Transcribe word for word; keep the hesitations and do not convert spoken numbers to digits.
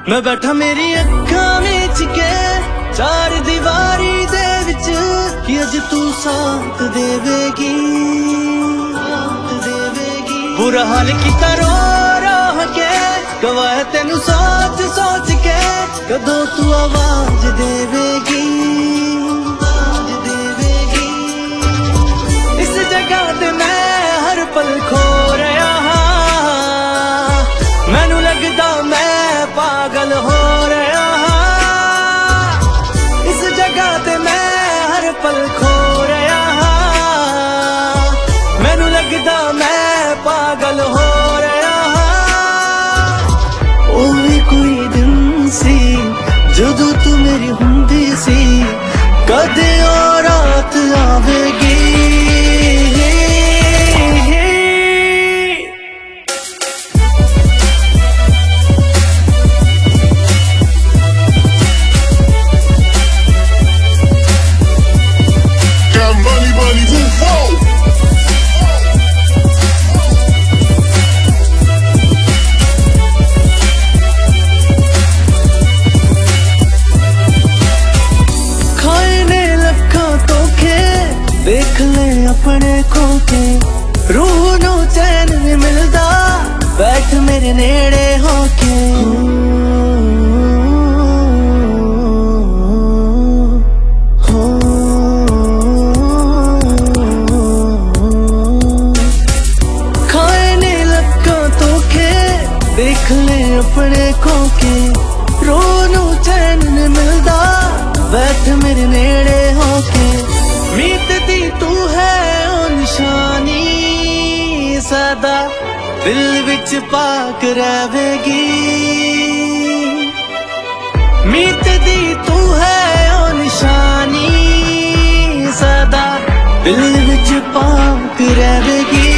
मैं बैठा मेरी अखा विच के चार दीवारी दे विच कि अज तू साथ देवेगी, साथ देवेगी। बुरा हाल किता रो रो के गवाए तेनू सोच सोच के कदों तू आवाज देवेगी, आवाज देवेगी। इस जगह ते मैं हर पल खो रहा हां, मैनू लगदा मैं पागल हो रहा हां। इस जगह ते मैं हर पल खो रहा हां, मैनू लगदा मैं पागल हो रहा हां। ओ भी कोई दिन सी जदों तू मेरी हुंदी सी, कदे ओ रात आवेगी। देख ले अपने खो के रूह नू चैन नहीं मिलदा, बैठ मेरे नेड़े होके। हो खाए ने लक्का धोखे, देख ले अपने खो के रूह नू चैन नहीं मिलदा, बैठ मेरे नेड़े होके। मीत दी तू है ओ निशानी सदा दिल विच पाक रहेगी। मीत दी तू है ओ निशानी सदा दिल विच पाक रहेगी।